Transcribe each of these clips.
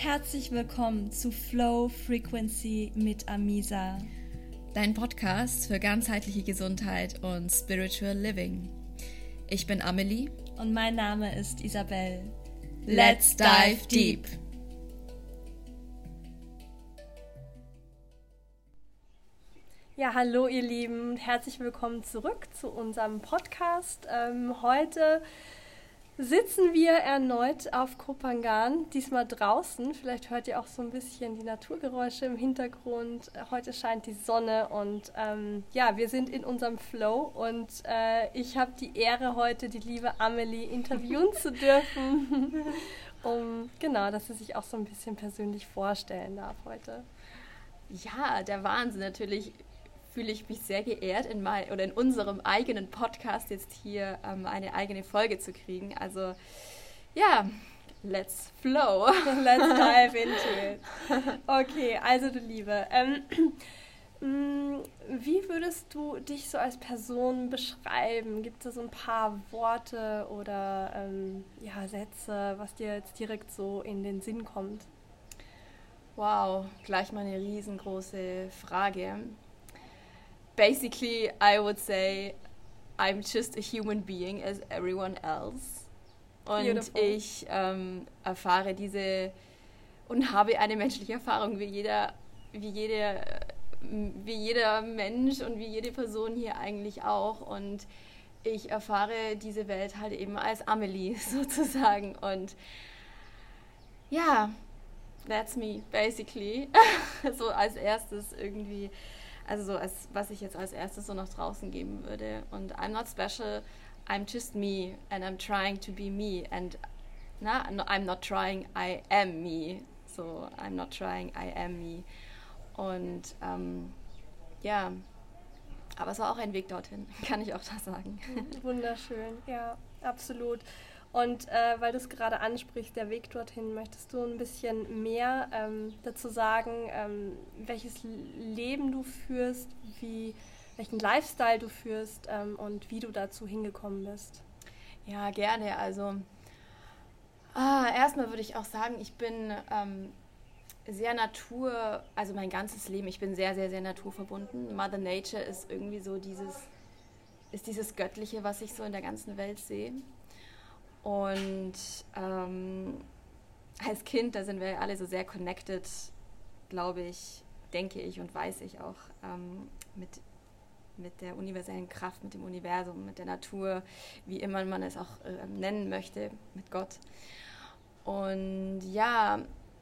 Herzlich willkommen zu Flow Frequency mit Amisa. Dein Podcast für ganzheitliche Gesundheit und Spiritual Living. Ich bin Amelie. Und mein Name ist Isabel. Let's dive deep! Ja, hallo ihr Lieben, herzlich willkommen zurück zu unserem Podcast. Heute sitzen wir erneut auf Koh Phangan, diesmal draußen. Vielleicht hört ihr auch so ein bisschen die Naturgeräusche im Hintergrund. Heute scheint die Sonne und wir sind in unserem Flow und ich habe die Ehre, heute die liebe Amelie interviewen zu dürfen, dass sie sich auch so ein bisschen persönlich vorstellen darf heute. Ja, der Wahnsinn natürlich. Fühle ich mich sehr geehrt, in unserem eigenen Podcast jetzt hier eine eigene Folge zu kriegen. Also ja, let's flow. Let's dive into it. Okay, also du Liebe, wie würdest du dich so als Person beschreiben? Gibt es so ein paar Worte oder Sätze, was dir jetzt direkt so in den Sinn kommt? Wow, gleich mal eine riesengroße Frage. Basically, I would say, I'm just a human being as everyone else. Und Beautiful. Ich erfahre diese und habe eine menschliche Erfahrung wie jeder Mensch und wie jede Person hier eigentlich auch. Und ich erfahre diese Welt halt eben als Amelie sozusagen. Und ja, that's me, basically. So als erstes irgendwie. Also so, was ich jetzt als erstes so nach draußen geben würde. Und I'm not special, I'm just me and I'm trying to be me. And I'm not trying, I am me. So, I'm not trying, I am me. Und aber es war auch ein Weg dorthin, kann ich auch da sagen. Wunderschön, ja, absolut. Und weil du es gerade ansprichst, der Weg dorthin, möchtest du ein bisschen mehr dazu sagen, welches Leben du führst, welchen Lifestyle du führst und wie du dazu hingekommen bist? Ja, gerne. Also erstmal würde ich auch sagen, ich bin sehr also mein ganzes Leben, ich bin sehr, sehr, sehr naturverbunden. Mother Nature ist irgendwie so dieses Göttliche, was ich so in der ganzen Welt sehe. Und als Kind, da sind wir alle so sehr connected, glaube ich, denke ich und weiß ich auch, mit der universellen Kraft, mit dem Universum, mit der Natur, wie immer man es auch nennen möchte, mit Gott. Und ja,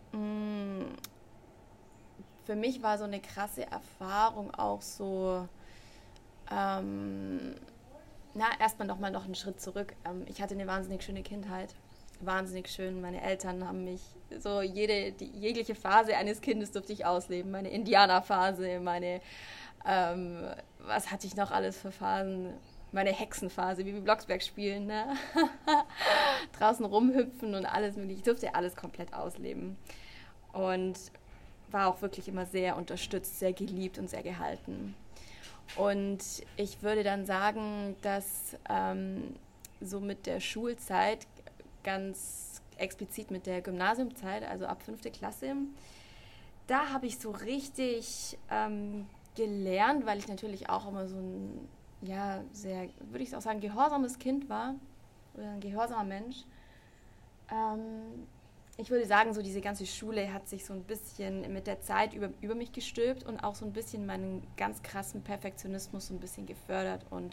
für mich war so eine krasse Erfahrung auch so, erstmal noch einen Schritt zurück. Ich hatte eine wahnsinnig schöne Kindheit. Wahnsinnig schön. Meine Eltern haben mich so jegliche Phase eines Kindes durfte ich ausleben. Meine Indianerphase, meine, was hatte ich noch alles für Phasen? Meine Hexenphase, wie wir Blocksberg spielen, ne? Draußen rumhüpfen und alles mögliche. Ich durfte alles komplett ausleben. Und war auch wirklich immer sehr unterstützt, sehr geliebt und sehr gehalten. Und ich würde dann sagen, dass so mit der Schulzeit, ganz explizit mit der Gymnasiumzeit, also ab 5. Klasse, da habe ich so richtig gelernt, weil ich natürlich auch immer so ein, sehr, würde ich auch sagen, gehorsames Kind war oder ein gehorsamer Mensch. Ich würde sagen, so diese ganze Schule hat sich so ein bisschen mit der Zeit über mich gestülpt und auch so ein bisschen meinen ganz krassen Perfektionismus so ein bisschen gefördert. Und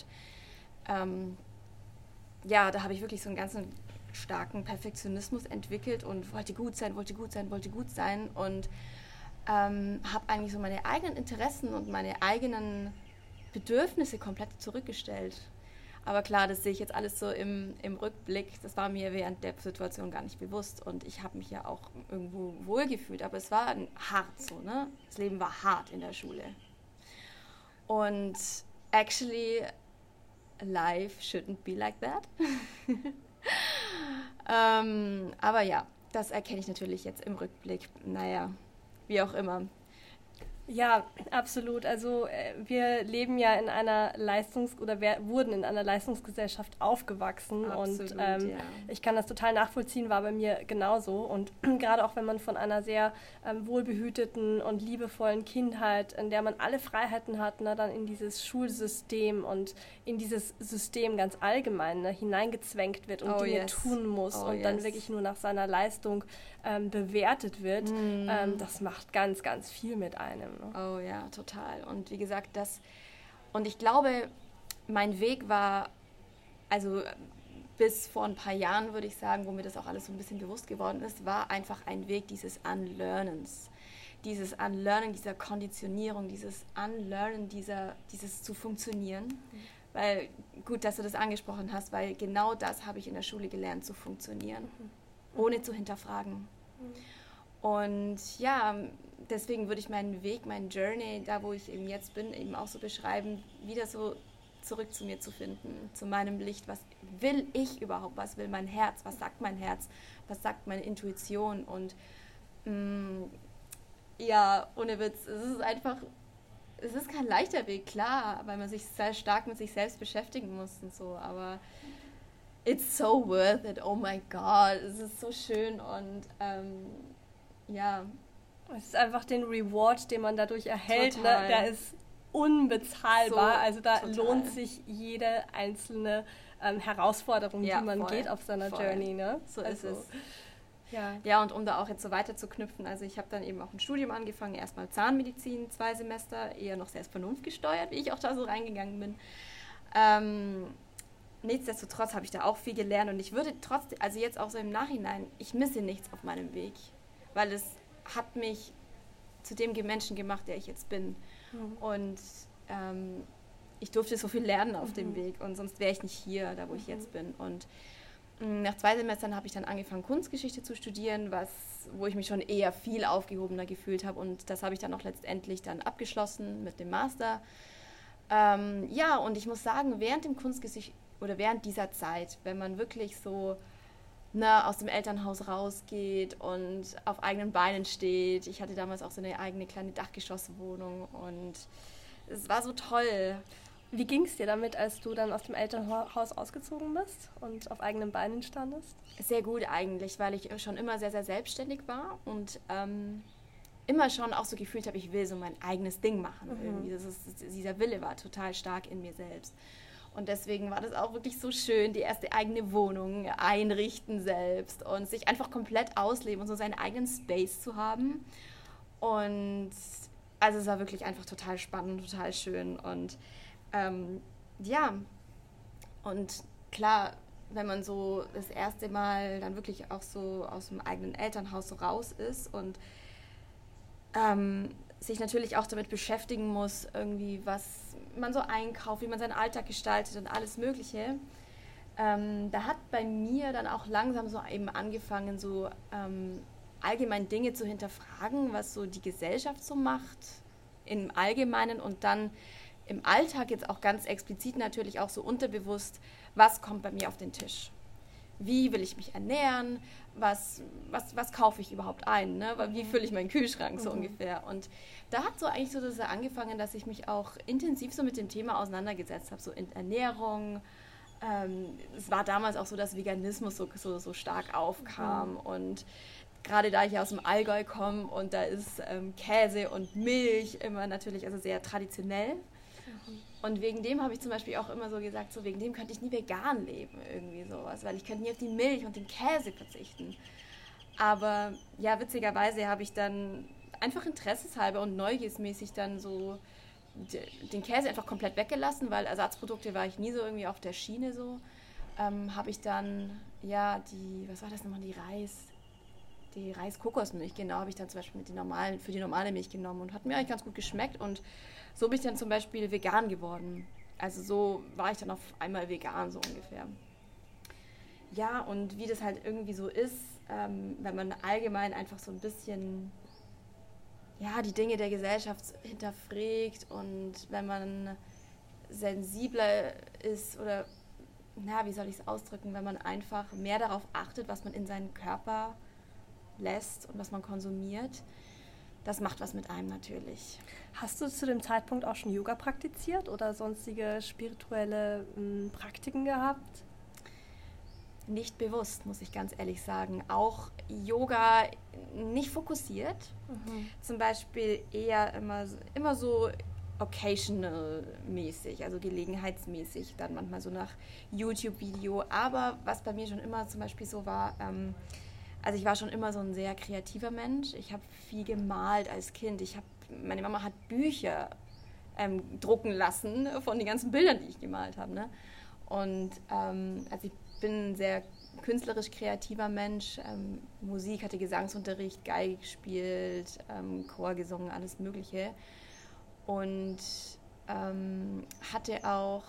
da habe ich wirklich so einen ganzen starken Perfektionismus entwickelt und wollte gut sein und habe eigentlich so meine eigenen Interessen und meine eigenen Bedürfnisse komplett zurückgestellt. Aber klar, das sehe ich jetzt alles so im Rückblick. Das war mir während der Situation gar nicht bewusst. Und ich habe mich ja auch irgendwo wohlgefühlt. Aber es war hart so, ne? Das Leben war hart in der Schule. Und actually, life shouldn't be like that. Aber ja, das erkenne ich natürlich jetzt im Rückblick. Naja, wie auch immer. Ja, absolut. Also wir leben ja in einer oder wir wurden in einer Leistungsgesellschaft aufgewachsen Absolut, und ja. ich kann das total nachvollziehen, war bei mir genauso. Und gerade auch wenn man von einer sehr wohlbehüteten und liebevollen Kindheit, in der man alle Freiheiten hat, ne, dann in dieses Schulsystem und in dieses System ganz allgemein ne, hineingezwängt wird und Dinge tun muss und dann wirklich nur nach seiner Leistung bewertet wird, das macht ganz, ganz viel mit einem. Ne? Oh ja, total. Und wie gesagt, und ich glaube, mein Weg war, also bis vor ein paar Jahren, würde ich sagen, wo mir das auch alles so ein bisschen bewusst geworden ist, war einfach ein Weg dieses Unlearnens. Dieses Unlearning, dieser Konditionierung, dieses Unlearnen, dieses zu funktionieren. Weil, gut, dass du das angesprochen hast, weil genau das habe ich in der Schule gelernt, zu funktionieren, ohne zu hinterfragen. Und ja, deswegen würde ich meinen Weg, meinen Journey, da wo ich eben jetzt bin, eben auch so beschreiben, wieder so zurück zu mir zu finden, zu meinem Licht. Was will ich überhaupt? Was will mein Herz? Was sagt mein Herz? Was sagt meine Intuition? Und ja, ohne Witz, es ist kein leichter Weg, klar, weil man sich sehr stark mit sich selbst beschäftigen muss und so, aber it's so worth it, oh my God, es ist so schön und ja. Es ist einfach den Reward, den man dadurch erhält, ne, der ist unbezahlbar. So, also da lohnt sich jede einzelne Herausforderung, die man geht auf seiner Journey. Ne? So ist es. Ja, und um da auch jetzt so weiter zu knüpfen, also ich habe dann eben auch ein Studium angefangen, erstmal Zahnmedizin, 2 Semester, eher noch sehr vernunftgesteuert, wie ich auch da so reingegangen bin. Nichtsdestotrotz habe ich da auch viel gelernt und ich würde trotzdem, also jetzt auch so im Nachhinein, ich misse nichts auf meinem Weg, weil es hat mich zu dem Menschen gemacht, der ich jetzt bin. Und ich durfte so viel lernen auf dem Weg und sonst wäre ich nicht hier, da wo ich jetzt bin. Und nach 2 Semestern habe ich dann angefangen, Kunstgeschichte zu studieren, wo ich mich schon eher viel aufgehobener gefühlt habe und das habe ich dann auch letztendlich dann abgeschlossen mit dem Master. Ja, und ich muss sagen, während dieser Zeit, wenn man wirklich so aus dem Elternhaus rausgeht und auf eigenen Beinen steht. Ich hatte damals auch so eine eigene kleine Dachgeschosswohnung und es war so toll. Wie ging es dir damit, als du dann aus dem Elternhaus ausgezogen bist und auf eigenen Beinen standest? Sehr gut eigentlich, weil ich schon immer sehr, sehr selbstständig war und immer schon auch so gefühlt habe, ich will so mein eigenes Ding machen. Irgendwie. Dieser Wille war total stark in mir selbst. Und deswegen war das auch wirklich so schön, die erste eigene Wohnung einrichten selbst und sich einfach komplett ausleben und so seinen eigenen Space zu haben. Und also es war wirklich einfach total spannend, total schön. Und ja, und klar, wenn man so das erste Mal dann wirklich auch so aus dem eigenen Elternhaus so raus ist und sich natürlich auch damit beschäftigen muss, irgendwie, was man so einkauft, wie man seinen Alltag gestaltet und alles Mögliche. Da hat bei mir dann auch langsam so eben angefangen, so allgemein Dinge zu hinterfragen, was so die Gesellschaft so macht im Allgemeinen und dann im Alltag jetzt auch ganz explizit natürlich auch so unterbewusst, was kommt bei mir auf den Tisch? Wie will ich mich ernähren? Was kaufe ich überhaupt ein? Ne? Wie fülle ich meinen Kühlschrank so ungefähr? Und da hat so eigentlich so das angefangen, dass ich mich auch intensiv so mit dem Thema auseinandergesetzt habe, so in Ernährung. Es war damals auch so, dass Veganismus so stark aufkam und gerade da ich aus dem Allgäu komme und da ist Käse und Milch immer natürlich also sehr traditionell. Und wegen dem habe ich zum Beispiel auch immer so gesagt, so wegen dem könnte ich nie vegan leben, irgendwie sowas, weil ich könnte nie auf die Milch und den Käse verzichten. Aber ja, witzigerweise habe ich dann einfach interesseshalber und neugiersmäßig dann so den Käse einfach komplett weggelassen, weil Ersatzprodukte war ich nie so irgendwie auf der Schiene so. Habe ich dann, ja, was war das nochmal, die Reis-Kokosmilch, genau, habe ich dann zum Beispiel für die normale Milch genommen und hat mir eigentlich ganz gut geschmeckt und so bin ich dann zum Beispiel vegan geworden. Also so war ich dann auf einmal vegan, so ungefähr. Ja, und wie das halt irgendwie so ist, wenn man allgemein einfach so ein bisschen die Dinge der Gesellschaft hinterfragt und wenn man sensibler ist oder, wie soll ich es ausdrücken, wenn man einfach mehr darauf achtet, was man in seinen Körper lässt und was man konsumiert, das macht was mit einem natürlich. Hast du zu dem Zeitpunkt auch schon Yoga praktiziert oder sonstige spirituelle Praktiken gehabt? Nicht bewusst, muss ich ganz ehrlich sagen. Auch Yoga nicht fokussiert. Zum Beispiel eher immer so occasional-mäßig, also gelegenheitsmäßig, dann manchmal so nach YouTube-Video. Aber was bei mir schon immer zum Beispiel so war, also ich war schon immer so ein sehr kreativer Mensch. Ich habe viel gemalt als Kind. Meine Mama hat Bücher drucken lassen von den ganzen Bildern, die ich gemalt habe. Ne? Und also ich bin ein sehr künstlerisch kreativer Mensch. Musik, hatte Gesangsunterricht, Geige gespielt, Chor gesungen, alles Mögliche. Und hatte auch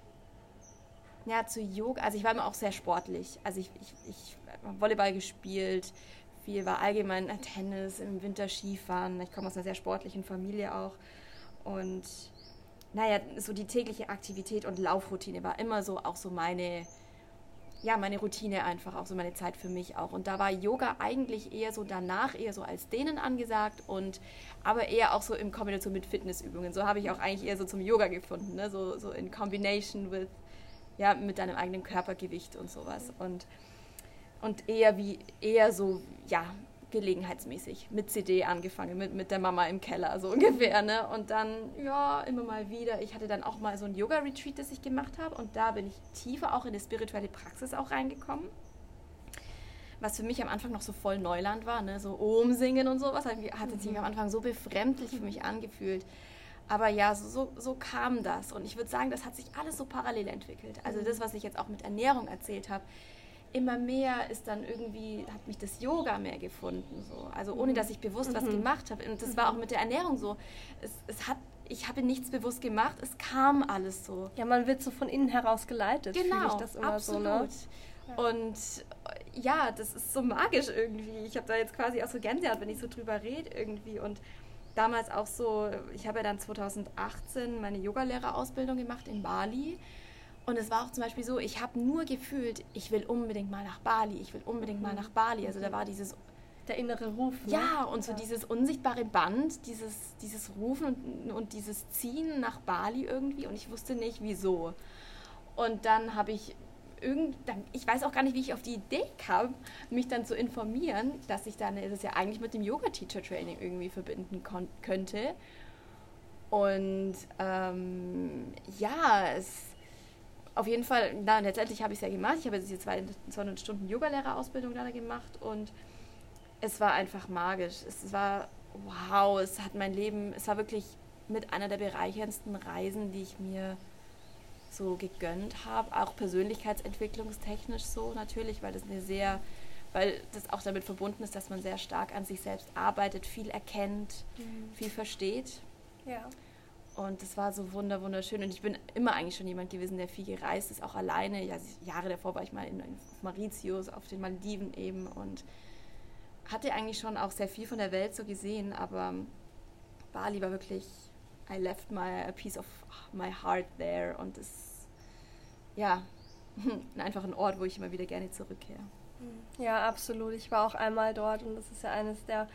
zu Yoga, also ich war immer auch sehr sportlich. Also ich habe Volleyball gespielt, viel war allgemein Tennis, im Winter Skifahren. Ich komme aus einer sehr sportlichen Familie auch. Und so die tägliche Aktivität und Laufroutine war immer so auch so meine Routine einfach, auch so meine Zeit für mich auch. Und da war Yoga eigentlich eher so danach, eher so als Dehnen angesagt aber eher auch so in Kombination mit Fitnessübungen. So habe ich auch eigentlich eher so zum Yoga gefunden, ne? So in Combination mit deinem eigenen Körpergewicht und sowas. Und eher so gelegenheitsmäßig mit CD angefangen, mit der Mama im Keller, so ungefähr, ne? Und dann, immer mal wieder. Ich hatte dann auch mal so ein Yoga-Retreat, das ich gemacht habe und da bin ich tiefer auch in die spirituelle Praxis auch reingekommen. Was für mich am Anfang noch so voll Neuland war, ne? So Om singen und sowas, hatte sich am Anfang so befremdlich für mich angefühlt. Aber so kam das und ich würde sagen, das hat sich alles so parallel entwickelt. Also das, was ich jetzt auch mit Ernährung erzählt habe, immer mehr ist dann irgendwie, hat mich das Yoga mehr gefunden. So. Also ohne, dass ich bewusst was gemacht habe. Und das war auch mit der Ernährung so. Ich habe nichts bewusst gemacht, es kam alles so. Ja, man wird so von innen heraus geleitet, genau, fühle ich das immer absolut. So. Ne? Und das ist so magisch irgendwie. Ich habe da jetzt quasi auch so Gänsehaut, wenn ich so drüber rede irgendwie. Und damals auch so, ich habe ja dann 2018 meine Yogalehrerausbildung gemacht in Bali. Und es war auch zum Beispiel so, ich habe nur gefühlt, ich will unbedingt mal nach Bali, Also da war dieses... Der innere Ruf. Ne? Ja, und so dieses unsichtbare Band, dieses Rufen und dieses Ziehen nach Bali irgendwie. Und ich wusste nicht, wieso. Und dann habe ich ich weiß auch gar nicht, wie ich auf die Idee kam, mich dann zu informieren, dass ich dann das ja eigentlich mit dem Yoga-Teacher-Training irgendwie verbinden könnte. Und auf jeden Fall, letztendlich habe ich es ja gemacht. Ich habe jetzt diese 200 Stunden Yogalehrerausbildung da gemacht und es war einfach magisch. Es war, wow, es war wirklich mit einer der bereicherndsten Reisen, die ich mir so gegönnt habe. Auch persönlichkeitsentwicklungstechnisch so natürlich, weil das auch damit verbunden ist, dass man sehr stark an sich selbst arbeitet, viel erkennt, viel versteht. Ja. Und das war so wunderschön. Und ich bin immer eigentlich schon jemand gewesen, der viel gereist ist, auch alleine. Ja, Jahre davor war ich mal auf Mauritius, auf den Malediven eben und hatte eigentlich schon auch sehr viel von der Welt so gesehen, aber Bali war wirklich, I left a piece of my heart there und es, einfach ein Ort, wo ich immer wieder gerne zurückkehre. Ja, absolut. Ich war auch einmal dort und das ist ja eines der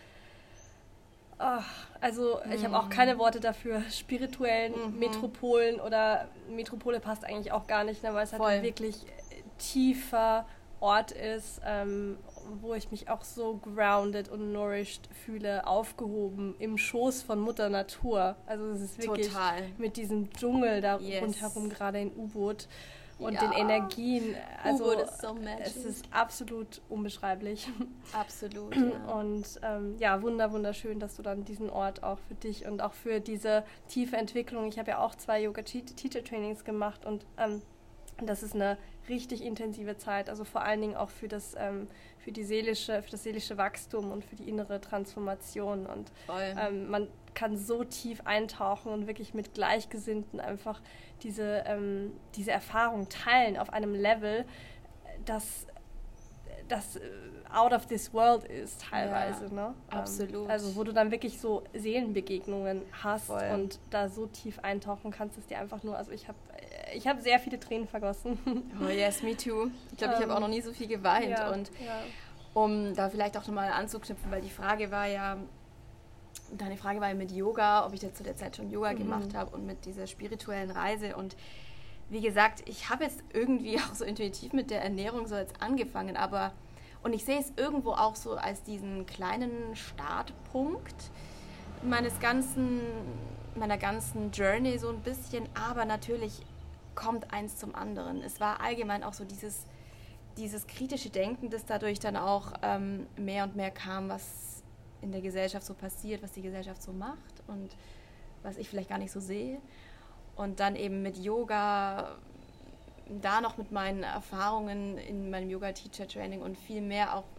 ich habe auch keine Worte dafür, spirituellen Metropolen oder Metropole passt eigentlich auch gar nicht, ne, weil es halt ein wirklich tiefer Ort ist, wo ich mich auch so grounded und nourished fühle, aufgehoben im Schoß von Mutter Natur. Also es ist wirklich mit diesem Dschungel da rundherum, gerade in U-Boot und den Energien. Also U-Boot ist so magic. Es ist absolut unbeschreiblich. Absolut. Und wunderschön, dass du dann diesen Ort auch für dich und auch für diese tiefe Entwicklung. Ich habe ja auch 2 Yoga-Teacher-Trainings gemacht und das ist eine richtig intensive Zeit, also vor allen Dingen auch für das seelische Wachstum und für die innere Transformation. Und man kann so tief eintauchen und wirklich mit Gleichgesinnten einfach diese Erfahrung teilen auf einem Level, das out of this world ist teilweise. Ja, ne? Absolut. Also wo du dann wirklich so Seelenbegegnungen hast und da so tief eintauchen kannst, dass dir einfach nur, also ich habe sehr viele Tränen vergossen. Oh yes, me too. Ich glaube, ich habe auch noch nie so viel geweint. Und um da vielleicht auch nochmal anzuknüpfen, weil die Frage war ja, deine Frage war ja mit Yoga, ob ich da zu der Zeit schon Yoga gemacht habe und mit dieser spirituellen Reise. Und wie gesagt, ich habe jetzt irgendwie auch so intuitiv mit der Ernährung so jetzt angefangen, und ich sehe es irgendwo auch so als diesen kleinen Startpunkt meiner ganzen Journey so ein bisschen, aber natürlich kommt eins zum anderen. Es war allgemein auch so dieses kritische Denken, das dadurch dann auch mehr und mehr kam, was in der Gesellschaft so passiert, was die Gesellschaft so macht und was ich vielleicht gar nicht so sehe. Und dann eben mit Yoga, da noch mit meinen Erfahrungen in meinem Yoga-Teacher-Training und viel mehr auch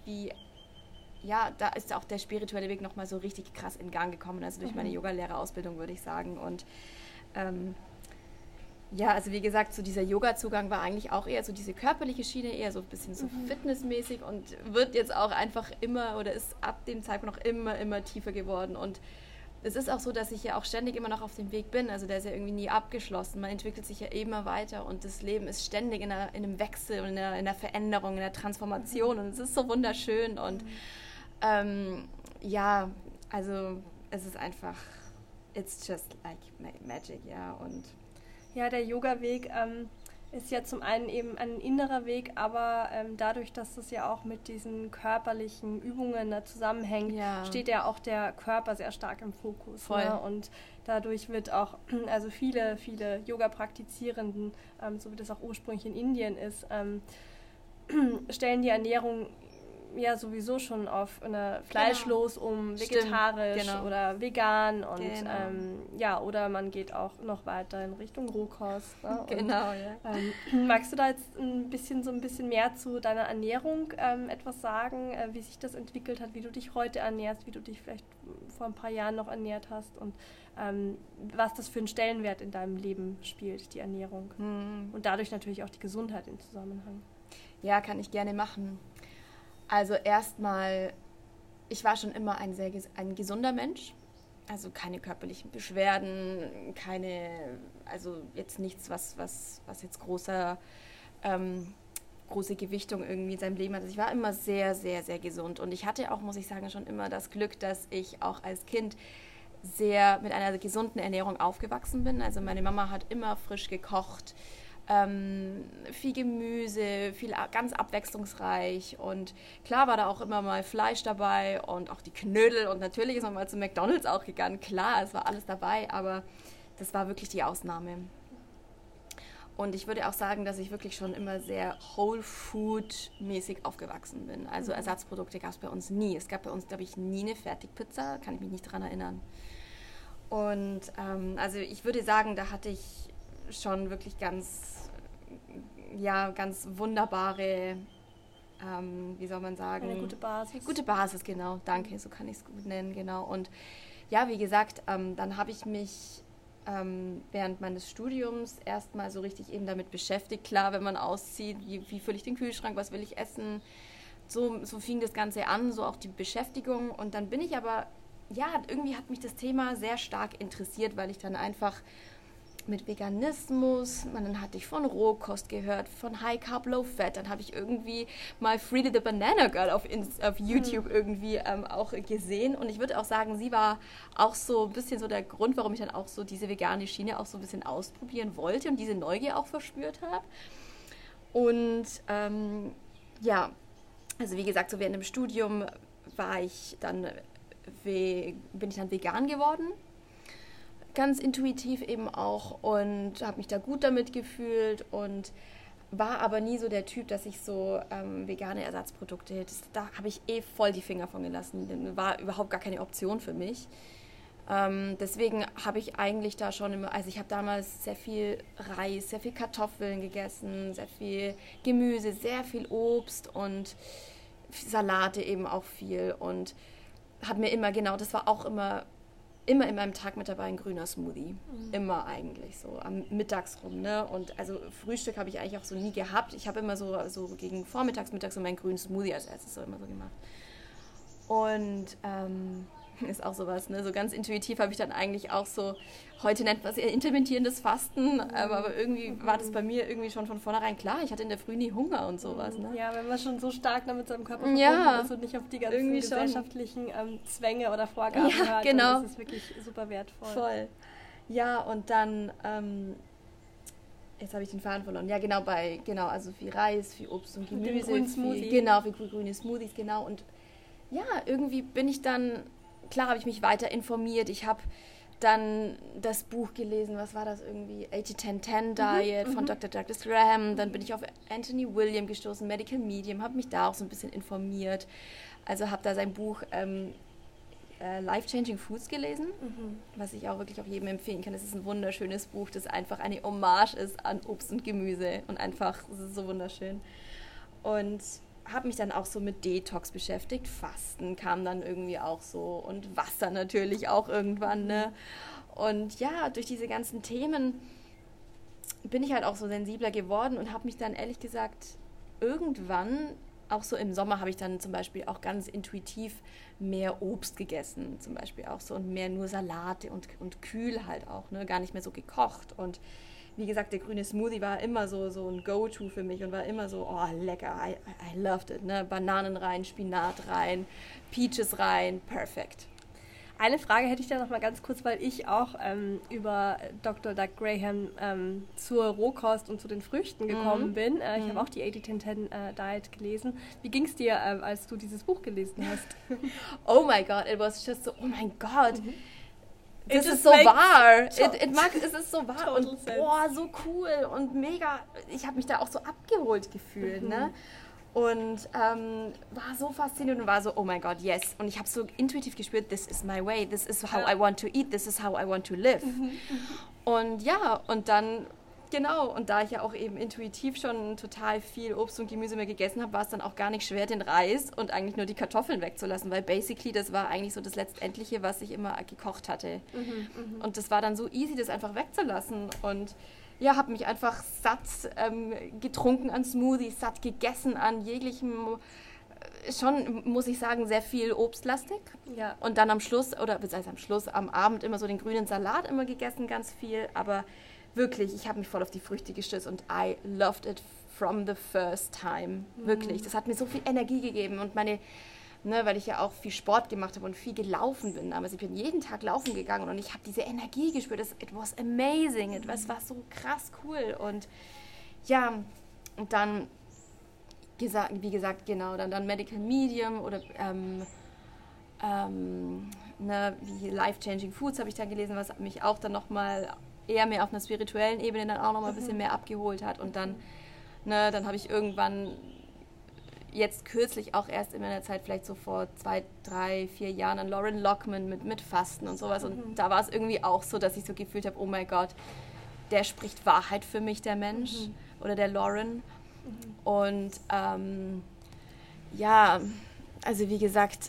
da ist auch der spirituelle Weg nochmal so richtig krass in Gang gekommen, also durch meine Yoga-Lehrerausbildung, würde ich sagen. Und also wie gesagt, so dieser Yoga-Zugang war eigentlich auch eher so diese körperliche Schiene, eher so ein bisschen so fitnessmäßig und wird jetzt auch einfach immer oder ist ab dem Zeitpunkt noch immer tiefer geworden. Und es ist auch so, dass ich ja auch ständig immer noch auf dem Weg bin, also der ist ja irgendwie nie abgeschlossen, man entwickelt sich ja immer weiter und das Leben ist ständig in einem Wechsel und in einer Veränderung, in einer Transformation und es ist so wunderschön und also es ist einfach, it's just like magic, und ja, der Yoga-Weg ist ja zum einen eben ein innerer Weg, aber dadurch, dass das ja auch mit diesen körperlichen Übungen zusammenhängt, steht ja auch der Körper sehr stark im Fokus. Voll. Ne? Und dadurch wird auch, also viele Yoga-Praktizierenden, so wie das auch ursprünglich in Indien ist, stellen die Ernährung ja sowieso schon auf eine fleischlos vegetarisch oder vegan und oder man geht auch noch weiter in Richtung Rohkost. Ne? Genau, magst du da jetzt so ein bisschen mehr zu deiner Ernährung etwas sagen, wie sich das entwickelt hat, wie du dich heute ernährst, wie du dich vielleicht vor ein paar Jahren noch ernährt hast und was das für einen Stellenwert in deinem Leben spielt, die Ernährung und dadurch natürlich auch die Gesundheit im Zusammenhang. Ja, kann ich gerne machen. Also erstmal, ich war schon immer ein gesunder Mensch, also keine körperlichen Beschwerden, also jetzt nichts, was jetzt große Gewichtung irgendwie in seinem Leben hat. Also ich war immer sehr, sehr, sehr gesund und ich hatte auch, muss ich sagen, schon immer das Glück, dass ich auch als Kind sehr mit einer gesunden Ernährung aufgewachsen bin. Also meine Mama hat immer frisch gekocht, viel Gemüse, ganz abwechslungsreich und klar war da auch immer mal Fleisch dabei und auch die Knödel und natürlich ist man mal zu McDonald's auch gegangen, klar, es war alles dabei, aber das war wirklich die Ausnahme. Und ich würde auch sagen, dass ich wirklich schon immer sehr Whole-Food-mäßig aufgewachsen bin. Also Ersatzprodukte gab es bei uns nie. Es gab bei uns, glaube ich, nie eine Fertigpizza, kann ich mich nicht daran erinnern. Und also ich würde sagen, da hatte ich schon wirklich ganz wunderbare, wie soll man sagen? Eine gute Basis. Gute Basis, genau. Danke, so kann ich es gut nennen, genau. Und ja, wie gesagt, dann habe ich mich während meines Studiums erstmal so richtig eben damit beschäftigt. Klar, wenn man auszieht, wie fülle ich den Kühlschrank, was will ich essen? So fing das Ganze an, so auch die Beschäftigung. Und dann bin ich aber, irgendwie hat mich das Thema sehr stark interessiert, weil ich dann einfach mit Veganismus, dann hatte ich von Rohkost gehört, von High Carb, Low Fat, dann habe ich irgendwie mal Frida the Banana Girl auf YouTube irgendwie auch gesehen und ich würde auch sagen, sie war auch so ein bisschen so der Grund, warum ich dann auch so diese vegane Schiene auch so ein bisschen ausprobieren wollte und diese Neugier auch verspürt habe. Und also wie gesagt, so während dem Studium bin ich dann vegan geworden. Ganz intuitiv eben auch und habe mich da gut damit gefühlt und war aber nie so der Typ, dass ich so vegane Ersatzprodukte, da habe ich voll die Finger von gelassen, war überhaupt gar keine Option für mich. Deswegen habe ich eigentlich da schon immer, also ich habe damals sehr viel Reis, sehr viel Kartoffeln gegessen, sehr viel Gemüse, sehr viel Obst und Salate eben auch viel und habe mir immer, das war auch immer in meinem Tag mit dabei ein grüner Smoothie. Immer eigentlich so, am Mittags rum. Ne? Und also Frühstück habe ich eigentlich auch so nie gehabt. Ich habe immer so gegen mittags so meinen grünen Smoothie als erstes so immer so gemacht. Und ist auch sowas, ne? So ganz intuitiv habe ich dann eigentlich auch so, heute nennt man es eher intermittierendes Fasten, aber irgendwie war das bei mir irgendwie schon von vornherein klar. Ich hatte in der Früh nie Hunger und sowas, ne? Ja, wenn man schon so stark damit seinem Körper verbunden ist und nicht auf die ganzen gesellschaftlichen Zwänge oder Vorgaben hört, genau. dann ist es wirklich super wertvoll. Voll. Ja, und dann, jetzt habe ich den Faden verloren. Ja, genau, also viel Reis, viel Obst und Gemüse. Viel grüne Smoothies, genau. Und ja, irgendwie bin ich dann, klar habe ich mich weiter informiert. Ich habe dann das Buch gelesen, was war das irgendwie? 80-10-10 Diet von Dr. Douglas Graham. Dann bin ich auf Anthony William gestoßen, Medical Medium, habe mich da auch so ein bisschen informiert. Also habe da sein Buch Life-Changing Foods gelesen, was ich auch wirklich auch jedem empfehlen kann. Es ist ein wunderschönes Buch, das einfach eine Hommage ist an Obst und Gemüse und einfach, es ist so wunderschön. Und habe mich dann auch so mit Detox beschäftigt. Fasten kam dann irgendwie auch so und Wasser natürlich auch irgendwann, ne? Und ja, durch diese ganzen Themen bin ich halt auch so sensibler geworden und habe mich dann ehrlich gesagt irgendwann, auch so im Sommer, habe ich dann zum Beispiel auch ganz intuitiv mehr Obst gegessen, zum Beispiel auch so, und mehr nur Salate und kühl halt auch, ne? Gar nicht mehr so gekocht. Und wie gesagt, der grüne Smoothie war immer so ein Go-To für mich und war immer so, oh, lecker, I loved it, ne? Bananen rein, Spinat rein, Peaches rein, perfekt. Eine Frage hätte ich da noch mal ganz kurz, weil ich auch über Dr. Doug Graham zur Rohkost und zu den Früchten gekommen bin. Ich habe auch die 80-10-10 Diet gelesen. Wie ging es dir, als du dieses Buch gelesen hast? Oh my God, it was just so, oh my God. Das ist so wahr. Es ist so wahr. Und boah, so cool und mega. Ich habe mich da auch so abgeholt gefühlt, ne? Und war so faszinierend und war so, oh mein Gott, yes. Und ich habe so intuitiv gespürt, this is my way, this is how I want to eat, this is how I want to live. Und ja, und dann, genau, und da ich ja auch eben intuitiv schon total viel Obst und Gemüse mehr gegessen habe, war es dann auch gar nicht schwer, den Reis und eigentlich nur die Kartoffeln wegzulassen, weil basically das war eigentlich so das Letztendliche, was ich immer gekocht hatte. Und das war dann so easy, das einfach wegzulassen. Und ja, habe mich einfach satt getrunken an Smoothies, satt gegessen an jeglichem, schon, muss ich sagen, sehr viel obstlastig. Ja. Und dann am Schluss, am Abend immer so den grünen Salat immer gegessen, ganz viel. Aber wirklich, ich habe mich voll auf die Früchte gestürzt und I loved it from the first time. Wirklich, das hat mir so viel Energie gegeben und weil ich ja auch viel Sport gemacht habe und viel gelaufen bin damals. Ich bin jeden Tag laufen gegangen und ich habe diese Energie gespürt. It was amazing. Es war so krass cool. Und ja, und dann, wie gesagt, genau, dann Medical Medium oder wie Life-Changing Foods habe ich dann gelesen, was mich auch dann nochmal eher mehr auf einer spirituellen Ebene dann auch nochmal ein bisschen mehr abgeholt hat. Und dann habe ich irgendwann jetzt kürzlich auch erst in meiner Zeit, vielleicht so vor 2, 3, 4 Jahren, an Lauren Lockman mit Fasten und sowas. Und da war es irgendwie auch so, dass ich so gefühlt habe, oh mein Gott, der spricht Wahrheit für mich, der Mensch, oder der Lauren. Und ja, also wie gesagt,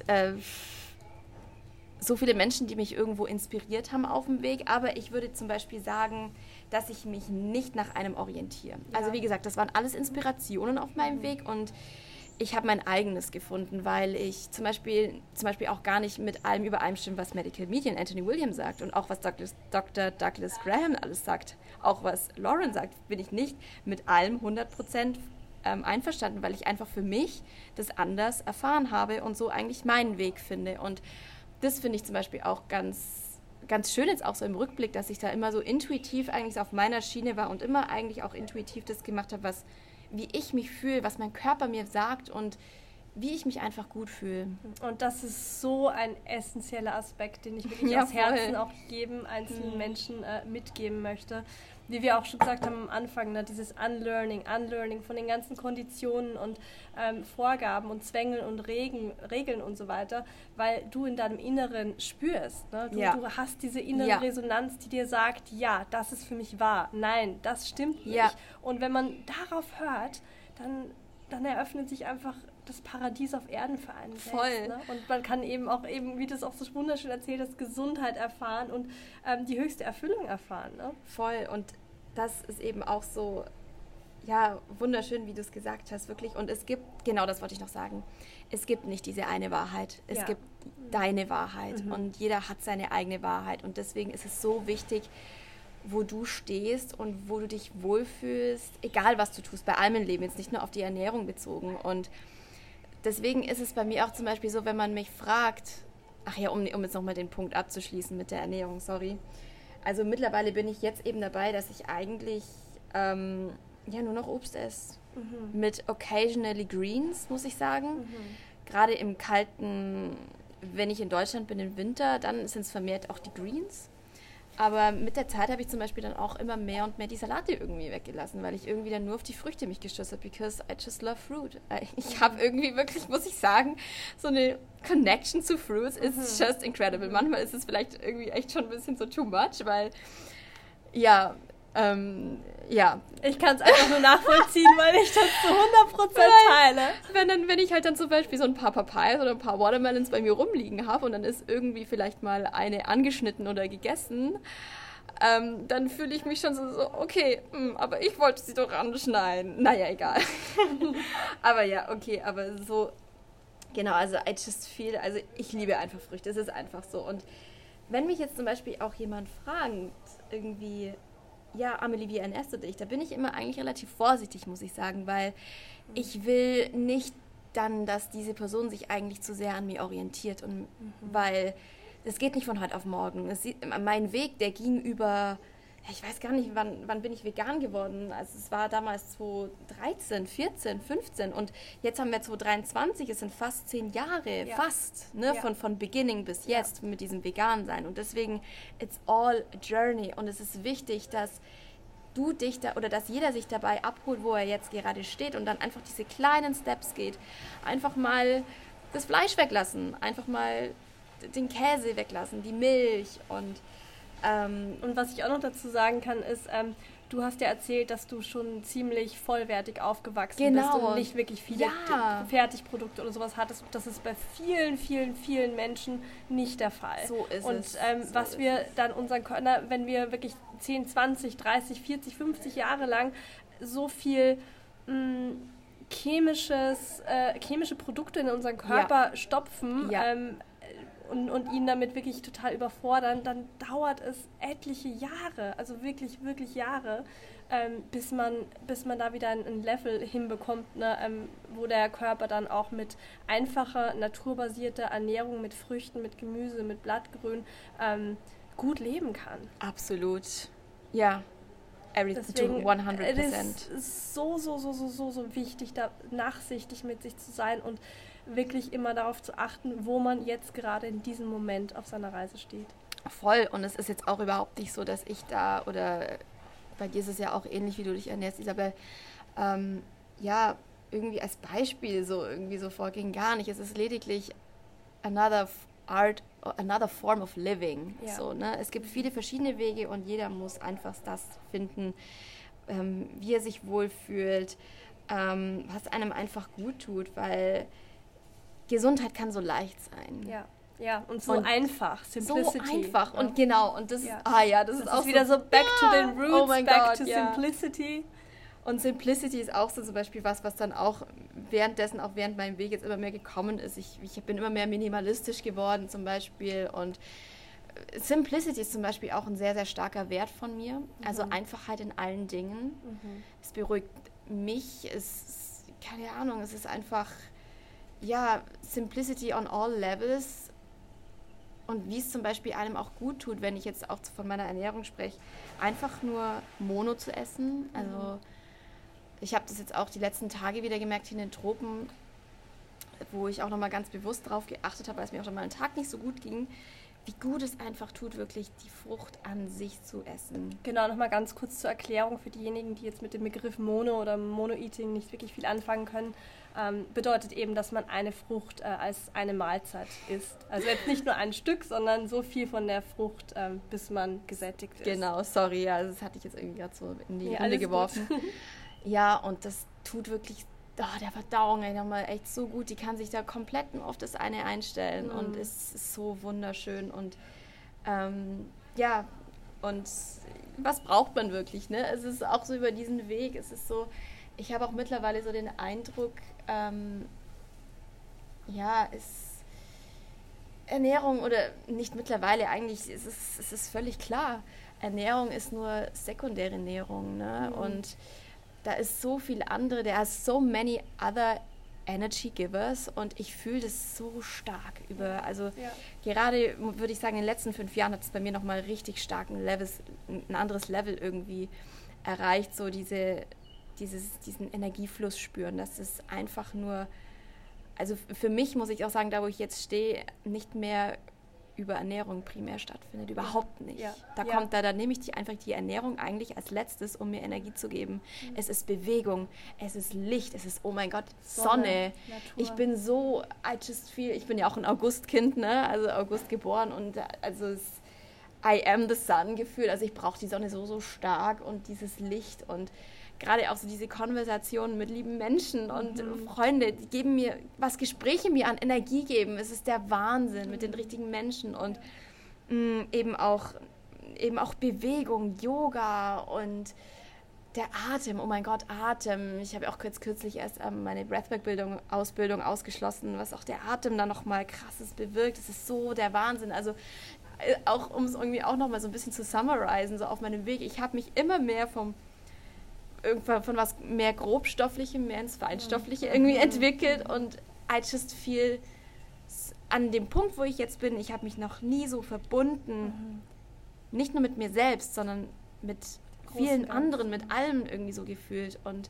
so viele Menschen, die mich irgendwo inspiriert haben auf dem Weg, aber ich würde zum Beispiel sagen, dass ich mich nicht nach einem orientiere. Ja. Also wie gesagt, das waren alles Inspirationen auf meinem Weg und ich habe mein eigenes gefunden, weil ich zum Beispiel auch gar nicht mit allem übereinstimme, was Medical Medium Anthony William sagt und auch was Dr. Douglas Graham alles sagt. Auch was Lauren sagt, bin ich nicht mit allem 100% einverstanden, weil ich einfach für mich das anders erfahren habe und so eigentlich meinen Weg finde. Und das finde ich zum Beispiel auch ganz, ganz schön jetzt auch so im Rückblick, dass ich da immer so intuitiv eigentlich auf meiner Schiene war und immer eigentlich auch intuitiv das gemacht habe, wie ich mich fühle, was mein Körper mir sagt und wie ich mich einfach gut fühle. Und das ist so ein essentieller Aspekt, den ich wirklich aus Herzen auch jedem einzelnen Menschen mitgeben möchte. Wie wir auch schon gesagt haben am Anfang, dieses Unlearning von den ganzen Konditionen und Vorgaben und Zwängen und Regeln und so weiter, weil du in deinem Inneren spürst. Ne? Du hast diese innere Resonanz, die dir sagt, ja, das ist für mich wahr. Nein, das stimmt nicht. Ja. Und wenn man darauf hört, dann eröffnet sich einfach das Paradies auf Erden für einen selbst. Voll. Ne? Und man kann eben auch, wie du es auch so wunderschön erzählt hast, Gesundheit erfahren und die höchste Erfüllung erfahren. Ne? Voll. Und das ist eben auch so, ja, wunderschön, wie du es gesagt hast, wirklich. Und es gibt, genau das wollte ich noch sagen, es gibt nicht diese eine Wahrheit. Es gibt deine Wahrheit und jeder hat seine eigene Wahrheit. Und deswegen ist es so wichtig, wo du stehst und wo du dich wohlfühlst, egal was du tust, bei allem im Leben, jetzt nicht nur auf die Ernährung bezogen. Und deswegen ist es bei mir auch zum Beispiel so, wenn man mich fragt, ach ja, um jetzt nochmal den Punkt abzuschließen mit der Ernährung, sorry. Also mittlerweile bin ich jetzt eben dabei, dass ich eigentlich nur noch Obst esse. Mit occasionally Greens, muss ich sagen. Gerade im kalten, wenn ich in Deutschland bin im Winter, dann sind es vermehrt auch die Greens. Aber mit der Zeit habe ich zum Beispiel dann auch immer mehr und mehr die Salate irgendwie weggelassen, weil ich irgendwie dann nur auf die Früchte mich gestürzt habe, because I just love fruit. Ich habe irgendwie wirklich, muss ich sagen, so eine Connection zu Fruits is just incredible. Manchmal ist es vielleicht irgendwie echt schon ein bisschen so too much, weil, ja. Ich kann es einfach nur nachvollziehen, weil ich das zu 100% teile. Wenn ich halt dann zum Beispiel so ein paar Papayas oder ein paar Watermelons bei mir rumliegen habe und dann ist irgendwie vielleicht mal eine angeschnitten oder gegessen, dann fühle ich mich schon so okay, aber ich wollte sie doch anschneiden. Naja, egal. Aber ja, okay, aber so, genau, also I just feel, also ich liebe einfach Früchte, es ist einfach so. Und wenn mich jetzt zum Beispiel auch jemand fragt, irgendwie, ja, Amelie, wie ernährst du dich? Da bin ich immer eigentlich relativ vorsichtig, muss ich sagen, weil ich will nicht dann, dass diese Person sich eigentlich zu sehr an mir orientiert und weil es geht nicht von heute auf morgen. Mein Weg, der ging über, ich weiß gar nicht, wann bin ich vegan geworden? Also es war damals 2013, 14, 15 und jetzt haben wir 2023, es sind fast 10 Jahre, von Beginning bis jetzt mit diesem Vegan-Sein und deswegen, it's all a journey und es ist wichtig, dass du dich dass jeder sich dabei abholt, wo er jetzt gerade steht und dann einfach diese kleinen Steps geht. Einfach mal das Fleisch weglassen, einfach mal den Käse weglassen, die Milch und was ich auch noch dazu sagen kann, ist, du hast ja erzählt, dass du schon ziemlich vollwertig aufgewachsen bist und nicht wirklich viele Fertigprodukte oder sowas hattest. Das ist bei vielen, vielen, vielen Menschen nicht der Fall. So ist es. Und was wir dann unseren Körper, wenn wir wirklich 10, 20, 30, 40, 50 Jahre lang so viel chemische Produkte in unseren Körper stopfen, und ihn damit wirklich total überfordern, dann dauert es etliche Jahre, also wirklich, wirklich Jahre, bis man da wieder ein Level hinbekommt, ne, wo der Körper dann auch mit einfacher, naturbasierter Ernährung, mit Früchten, mit Gemüse, mit Blattgrün gut leben kann. Absolut. Ja. Deswegen, 100%. Es ist so wichtig, da nachsichtig mit sich zu sein und wirklich immer darauf zu achten, wo man jetzt gerade in diesem Moment auf seiner Reise steht. Voll. Und es ist jetzt auch überhaupt nicht so, dass ich da, oder bei dir ist es ja auch ähnlich, wie du dich ernährst, Isabel, irgendwie als Beispiel irgendwie so vorging, gar nicht. Es ist lediglich another form of living. Ja. So, ne? Es gibt viele verschiedene Wege und jeder muss einfach das finden, wie er sich wohlfühlt, was einem einfach gut tut, weil Gesundheit kann so leicht sein. Ja, und so einfach. Simplicity. So einfach. Ja. Und genau, und das ist auch wieder so back to the roots, oh mein back Gott, to simplicity. Und Simplicity ist auch so zum Beispiel was dann auch währenddessen, auch während meinem Weg jetzt immer mehr gekommen ist. Ich bin immer mehr minimalistisch geworden zum Beispiel und Simplicity ist zum Beispiel auch ein sehr, sehr starker Wert von mir. Also Einfachheit in allen Dingen. Es beruhigt mich, keine Ahnung, es ist einfach, Simplicity on all levels und wie es zum Beispiel einem auch gut tut, wenn ich jetzt auch von meiner Ernährung spreche, einfach nur Mono zu essen. Also ich habe das jetzt auch die letzten Tage wieder gemerkt hier in den Tropen, wo ich auch nochmal ganz bewusst drauf geachtet habe, weil es mir auch nochmal einen Tag nicht so gut ging, wie gut es einfach tut, wirklich die Frucht an sich zu essen. Genau, nochmal ganz kurz zur Erklärung für diejenigen, die jetzt mit dem Begriff Mono oder Mono-Eating nicht wirklich viel anfangen können. Bedeutet eben, dass man eine Frucht als eine Mahlzeit isst. Also jetzt nicht nur ein Stück, sondern so viel von der Frucht, bis man gesättigt ist. Genau, sorry, das hatte ich jetzt irgendwie gerade so in die Runde geworfen. Ja, und das tut wirklich der Verdauung nochmal echt so gut. Die kann sich da komplett nur auf das eine einstellen und es ist so wunderschön. Und und was braucht man wirklich, ne? Es ist auch so über diesen Weg, es ist so, ich habe auch mittlerweile so den Eindruck, Ernährung oder nicht mittlerweile, eigentlich es ist völlig klar, Ernährung ist nur sekundäre Ernährung, ne? Und da ist so viel andere, there are so many other Energy Givers und ich fühle das so stark gerade würde ich sagen, in den letzten 5 Jahren hat es bei mir nochmal richtig stark ein anderes Level irgendwie erreicht, so diesen Energiefluss spüren, dass es einfach nur, also für mich muss ich auch sagen, da wo ich jetzt stehe, nicht mehr über Ernährung primär stattfindet, überhaupt nicht. Da nehme ich die Ernährung eigentlich als letztes, um mir Energie zu geben. Es ist Bewegung, es ist Licht, es ist, oh mein Gott, Sonne. Ich bin so, ich bin ja auch ein Augustkind, ne? Also August geboren und also I am the sun Gefühl, also ich brauche die Sonne so stark und dieses Licht und gerade auch so diese Konversationen mit lieben Menschen und Freunde, die geben mir, was Gespräche mir an Energie geben. Es ist der Wahnsinn mit den richtigen Menschen und eben auch Bewegung, Yoga und der Atem. Oh mein Gott, Atem. Ich habe auch kürzlich erst meine Breathwork-Ausbildung ausgeschlossen, was auch der Atem dann nochmal Krasses bewirkt. Es ist so der Wahnsinn. Also auch, um es irgendwie auch nochmal so ein bisschen zu summarisen, so auf meinem Weg. Ich habe mich immer mehr von was mehr Grobstofflichem, mehr ins Feinstoffliche irgendwie entwickelt und I just feel, an dem Punkt, wo ich jetzt bin, ich habe mich noch nie so verbunden, nicht nur mit mir selbst, sondern mit vielen anderen, mit allem irgendwie so gefühlt und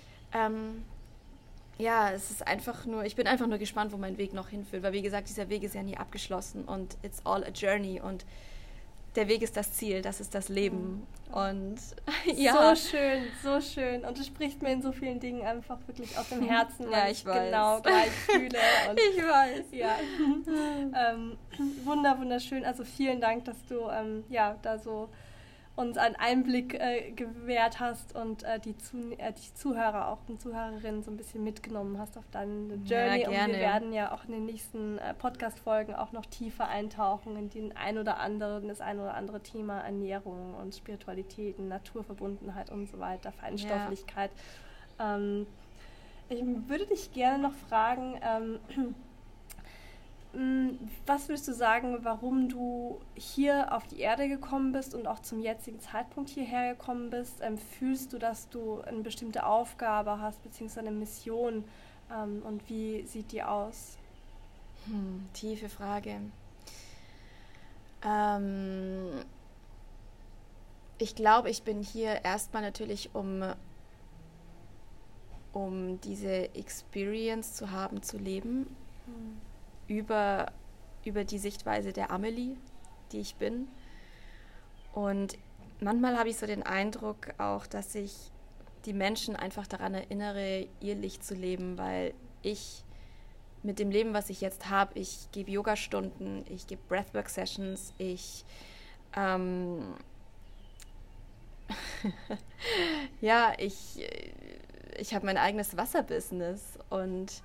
es ist einfach nur, ich bin einfach nur gespannt, wo mein Weg noch hinführt, weil wie gesagt, dieser Weg ist ja nie abgeschlossen und it's all a journey und der Weg ist das Ziel, das ist das Leben. Und ja. So schön. Und es spricht mir in so vielen Dingen einfach wirklich aus dem Herzen, weil ich genau gleich fühle. Und ich weiß. Ja. Wunderschön. Also vielen Dank, dass du da so uns einen Einblick gewährt hast und die Zuhörer auch und Zuhörerinnen so ein bisschen mitgenommen hast auf deine Journey. Ja, gerne. Und wir werden ja auch in den nächsten Podcast-Folgen auch noch tiefer eintauchen in das ein oder andere Thema Ernährung und Spiritualität, Naturverbundenheit und so weiter, Feinstofflichkeit. Ja. Ich würde dich gerne noch fragen, was würdest du sagen, warum du hier auf die Erde gekommen bist und auch zum jetzigen Zeitpunkt hierher gekommen bist? Fühlst du, dass du eine bestimmte Aufgabe hast, beziehungsweise eine Mission? Und wie sieht die aus? Tiefe Frage. Ich glaube, ich bin hier erstmal natürlich, um diese Experience zu haben, zu leben. Über die Sichtweise der Amelie, die ich bin. Und manchmal habe ich so den Eindruck auch, dass ich die Menschen einfach daran erinnere, ihr Licht zu leben, weil ich mit dem Leben, was ich jetzt habe, ich gebe Yoga-Stunden, ich gebe Breathwork-Sessions, ich habe mein eigenes Wasserbusiness und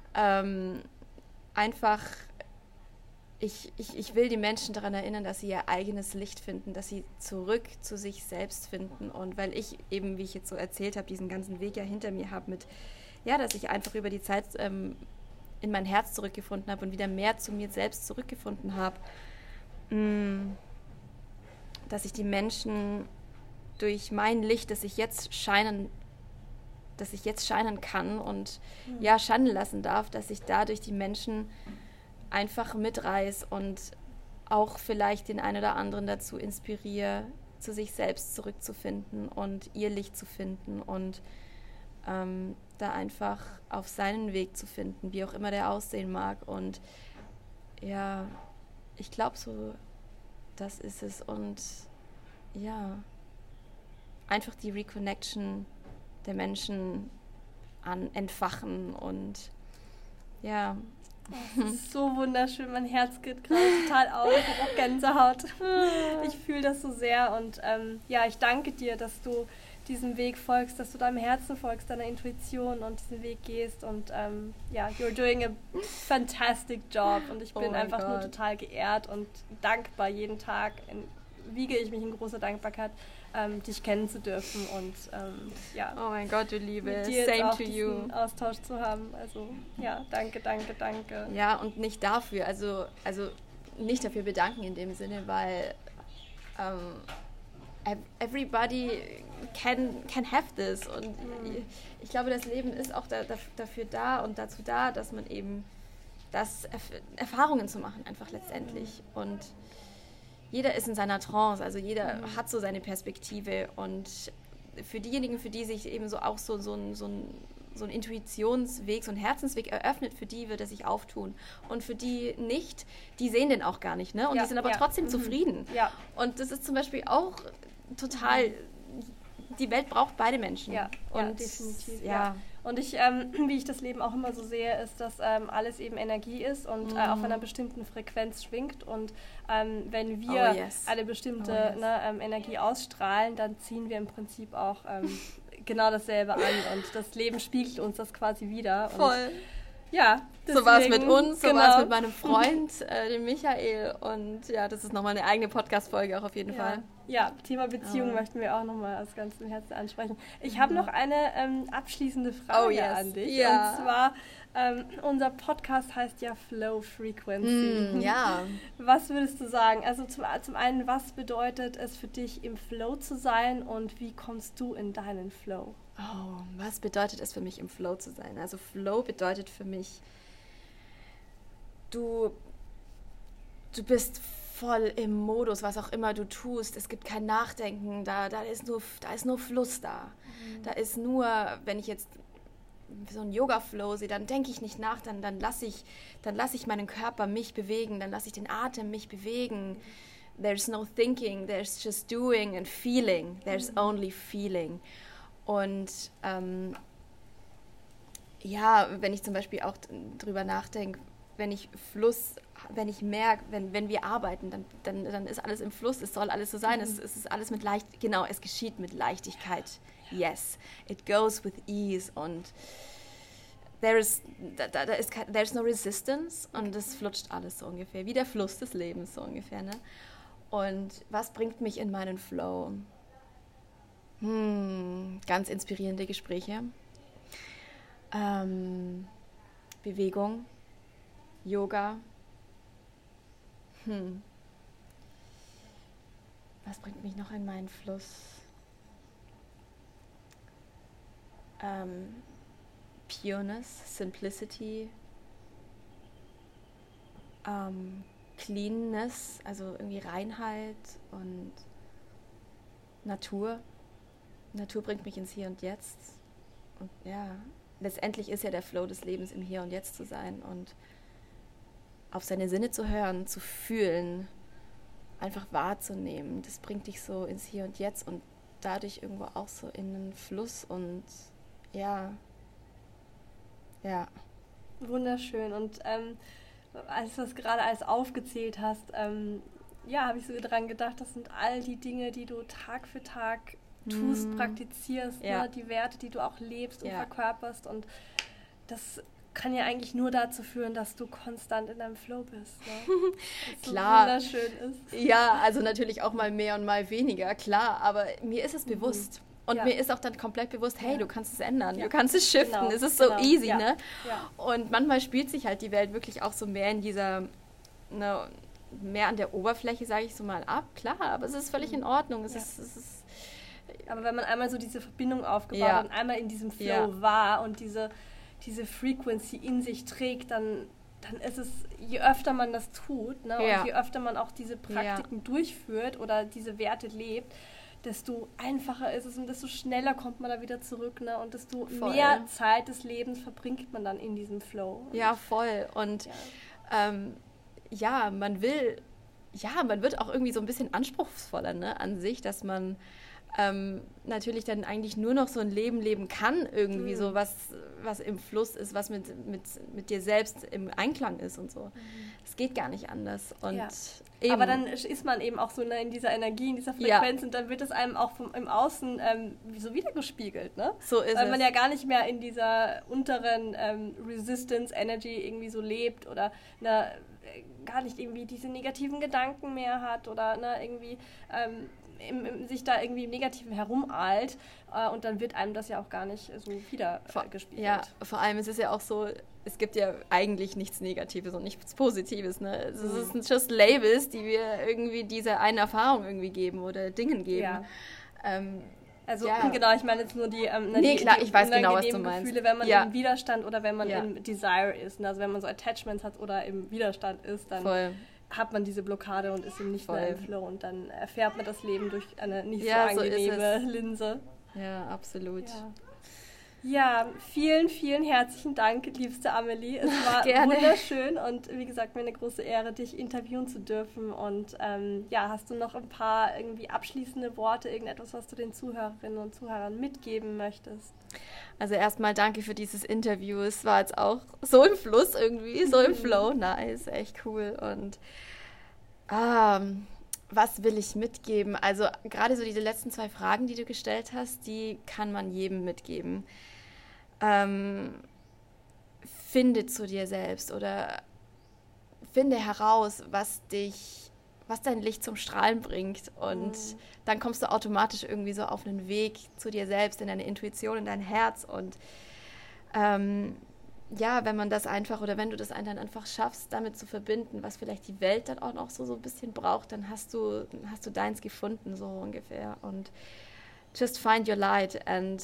einfach, ich will die Menschen daran erinnern, dass sie ihr eigenes Licht finden, dass sie zurück zu sich selbst finden. Und weil ich eben, wie ich jetzt so erzählt habe, diesen ganzen Weg ja hinter mir habe dass ich einfach über die Zeit in mein Herz zurückgefunden habe und wieder mehr zu mir selbst zurückgefunden habe, dass ich die Menschen durch mein Licht, das ich jetzt scheinen kann und scheinen lassen darf, dass ich dadurch die Menschen einfach mitreiß und auch vielleicht den einen oder anderen dazu inspiriere, zu sich selbst zurückzufinden und ihr Licht zu finden und da einfach auf seinen Weg zu finden, wie auch immer der aussehen mag. Und ja, ich glaube so, das ist es. Und ja, einfach die Reconnection der Menschen entfachen und ja. Das ist so wunderschön, mein Herz geht gerade total auf, ich habe auch Gänsehaut. Ich fühle das so sehr und ich danke dir, dass du diesem Weg folgst, dass du deinem Herzen folgst, deiner Intuition und diesen Weg gehst und you're doing a fantastic job und ich bin einfach nur total geehrt und dankbar jeden Tag, wiege ich mich in großer Dankbarkeit, dich kennen zu dürfen und ja. Oh mein Gott, du Liebe. Mit dir Same jetzt auch to you. diesen Austausch zu haben. Also ja, danke. Ja, und nicht dafür, also nicht dafür bedanken in dem Sinne, weil everybody can have this. Und ich glaube, das Leben ist auch dafür da und dazu da, dass man eben Erfahrungen zu machen, einfach letztendlich. Und jeder ist in seiner Trance, also jeder hat so seine Perspektive. Und für diejenigen, für die sich eben so ein Intuitionsweg, so ein Herzensweg eröffnet, für die wird er sich auftun. Und für die nicht, die sehen den auch gar nicht, ne? Und die sind aber trotzdem zufrieden. Ja. Und das ist zum Beispiel auch total, die Welt braucht beide Menschen. Ja, und definitiv. Ja. Und wie ich das Leben auch immer so sehe, ist, dass alles eben Energie ist und auf einer bestimmten Frequenz schwingt. Und wenn wir eine bestimmte Energie ausstrahlen, dann ziehen wir im Prinzip auch genau dasselbe an. Und das Leben spiegelt uns das quasi wieder. Voll. Und, ja, deswegen, so war es mit uns, so war es mit meinem Freund, dem Michael. Und ja, das ist nochmal eine eigene Podcast-Folge auch auf jeden Fall. Ja, Thema Beziehung möchten wir auch nochmal aus ganzem Herzen ansprechen. Ich habe noch eine abschließende Frage an dich. Ja. Und zwar, unser Podcast heißt ja Flow Frequency. Ja. Was würdest du sagen? Also zum einen, was bedeutet es für dich, im Flow zu sein und wie kommst du in deinen Flow? Oh, was bedeutet es für mich, im Flow zu sein? Also Flow bedeutet für mich, du bist voll im Modus, was auch immer du tust. Es gibt kein Nachdenken, da ist nur Fluss da. Da ist nur, wenn ich jetzt so einen Yoga-Flow sehe, dann denke ich nicht nach, dann lasse ich meinen Körper mich bewegen, dann lasse ich den Atem mich bewegen. There's no thinking, there's just doing and feeling. There's only feeling. Und wenn ich zum Beispiel auch drüber nachdenke, wenn ich merke, wenn wir arbeiten, dann ist alles im Fluss, es soll alles so sein, es ist alles es geschieht mit Leichtigkeit. Yes, it goes with ease und there's no resistance und es flutscht alles so ungefähr, wie der Fluss des Lebens so ungefähr. Ne? Und was bringt mich in meinen Flow? Ganz inspirierende Gespräche, Bewegung, Yoga. Was bringt mich noch in meinen Fluss? Pureness, Simplicity, Cleanness, also irgendwie Reinheit und Natur. Natur bringt mich ins Hier und Jetzt. Und ja, letztendlich ist ja der Flow des Lebens, im Hier und Jetzt zu sein und auf seine Sinne zu hören, zu fühlen, einfach wahrzunehmen. Das bringt dich so ins Hier und Jetzt und dadurch irgendwo auch so in einen Fluss und ja. Wunderschön. Und als du das gerade alles aufgezählt hast, habe ich so daran gedacht, das sind all die Dinge, die du Tag für Tag tust, praktizierst, ne? Die Werte, die du auch lebst und verkörperst. Und das kann ja eigentlich nur dazu führen, dass du konstant in deinem Flow bist. Ne? Klar. So wunderschön ist. Ja, also natürlich auch mal mehr und mal weniger, klar. Aber mir ist es bewusst. Und mir ist auch dann komplett bewusst, hey, du kannst es ändern, du kannst es shiften, genau, es ist so easy, ne? Ja. Und manchmal spielt sich halt die Welt wirklich auch so mehr in dieser, mehr an der Oberfläche, sage ich so mal, ab, klar, aber es ist völlig in Ordnung. Es ist aber wenn man einmal so diese Verbindung aufgebaut hat und einmal in diesem Flow war und diese Frequency in sich trägt, dann ist es, je öfter man das tut, ne, und je öfter man auch diese Praktiken durchführt oder diese Werte lebt, desto einfacher ist es und desto schneller kommt man da wieder zurück, ne? Und desto mehr Zeit des Lebens verbringt man dann in diesem Flow. Ja, voll. Und man wird auch irgendwie so ein bisschen anspruchsvoller, ne, an sich, dass man natürlich dann eigentlich nur noch so ein Leben leben kann, irgendwie so was im Fluss ist, was mit dir selbst im Einklang ist und so. Es geht gar nicht anders. Und eben. Aber dann ist man eben auch so in dieser Energie, in dieser Frequenz und dann wird es einem auch im Außen so wiedergespiegelt, ne? So ist Weil man ja gar nicht mehr in dieser unteren Resistance Energy irgendwie so lebt oder gar nicht irgendwie diese negativen Gedanken mehr hat oder irgendwie sich da irgendwie im Negativen herumeilt und dann wird einem das ja auch gar nicht so wieder gespiegelt. Ja, vor allem ist es ja auch so, es gibt ja eigentlich nichts Negatives und nichts Positives. Ne? Es sind just Labels, die wir irgendwie dieser einen Erfahrung irgendwie geben oder Dingen geben. Ja. Genau, ich meine jetzt nur die, klar, ich weiß genau, was du meinst. Gefühle, wenn man im Widerstand oder wenn man im Desire ist. Also wenn man so Attachments hat oder im Widerstand ist, dann hat man diese Blockade und ist eben nicht mehr im Flow und dann erfährt man das Leben durch eine nicht so angenehme Linse. Ja, absolut. Ja, vielen, vielen herzlichen Dank, liebste Amelie. Es war wunderschön und wie gesagt, mir eine große Ehre, dich interviewen zu dürfen. Und hast du noch ein paar irgendwie abschließende Worte, irgendetwas, was du den Zuhörerinnen und Zuhörern mitgeben möchtest? Also erstmal danke für dieses Interview. Es war jetzt auch so im Fluss irgendwie, so im Flow. Nice, echt cool. Und was will ich mitgeben? Also gerade so diese letzten 2 Fragen, die du gestellt hast, die kann man jedem mitgeben. Finde zu dir selbst oder finde heraus, was dein Licht zum Strahlen bringt und dann kommst du automatisch irgendwie so auf einen Weg zu dir selbst, in deine Intuition, in dein Herz und wenn man das einfach oder wenn du das dann einfach schaffst, damit zu verbinden, was vielleicht die Welt dann auch noch so ein bisschen braucht, dann hast du deins gefunden, so ungefähr. Und just find your light and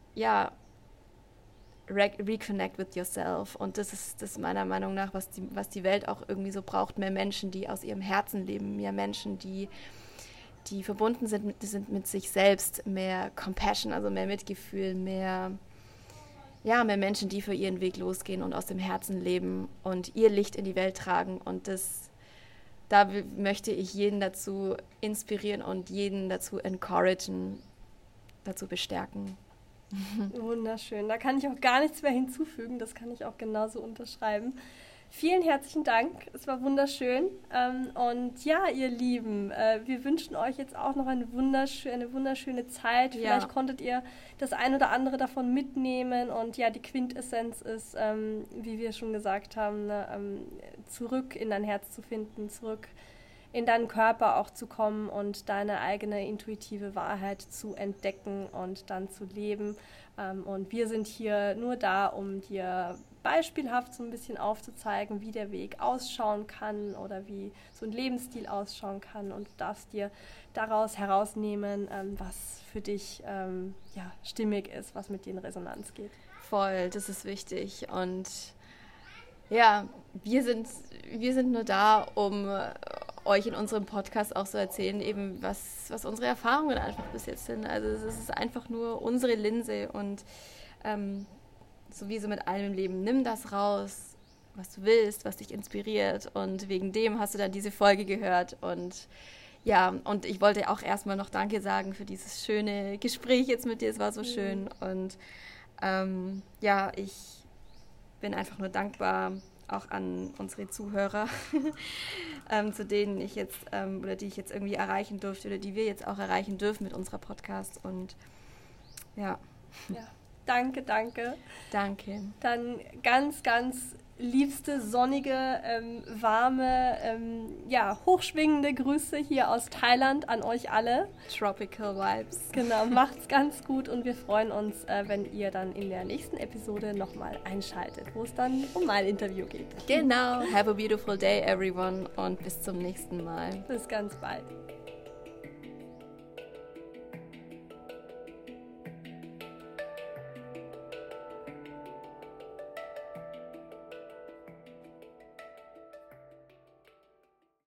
reconnect with yourself. Und das ist meiner Meinung nach, was die Welt auch irgendwie so braucht. Mehr Menschen, die aus ihrem Herzen leben, mehr Menschen, die verbunden sind mit sich selbst, mehr Compassion, also mehr Mitgefühl, mehr Menschen, die für ihren Weg losgehen und aus dem Herzen leben und ihr Licht in die Welt tragen. Und da möchte ich jeden dazu inspirieren und jeden dazu encouragen, dazu bestärken. Wunderschön. Da kann ich auch gar nichts mehr hinzufügen. Das kann ich auch genauso unterschreiben. Vielen herzlichen Dank. Es war wunderschön. Und ja, ihr Lieben, wir wünschen euch jetzt auch noch eine wunderschöne Zeit. Vielleicht konntet ihr das ein oder andere davon mitnehmen. Und ja, die Quintessenz ist, wie wir schon gesagt haben, zurück in dein Herz zu finden, zurück in deinen Körper auch zu kommen und deine eigene intuitive Wahrheit zu entdecken und dann zu leben. Und wir sind hier nur da, um dir beispielhaft so ein bisschen aufzuzeigen, wie der Weg ausschauen kann oder wie so ein Lebensstil ausschauen kann. Und du darfst dir daraus herausnehmen, was für dich stimmig ist, was mit dir in Resonanz geht. Voll, das ist wichtig. Und ja, wir sind nur da, um euch in unserem Podcast auch so erzählen, eben was unsere Erfahrungen einfach bis jetzt sind. Also es ist einfach nur unsere Linse und so wie so mit allem im Leben, nimm das raus, was du willst, was dich inspiriert und wegen dem hast du dann diese Folge gehört und ja, und ich wollte auch erstmal noch Danke sagen für dieses schöne Gespräch jetzt mit dir, es war so schön und ich bin einfach nur dankbar auch an unsere Zuhörer, zu denen ich jetzt oder die ich jetzt irgendwie erreichen durfte oder die wir jetzt auch erreichen dürfen mit unserer Podcast und ja. Danke. Danke. Dann ganz, ganz liebste, sonnige, warme, hochschwingende Grüße hier aus Thailand an euch alle. Tropical Vibes. Genau, macht's ganz gut und wir freuen uns, wenn ihr dann in der nächsten Episode nochmal einschaltet, wo es dann um mein Interview geht. Genau. Have a beautiful day, everyone und bis zum nächsten Mal. Bis ganz bald.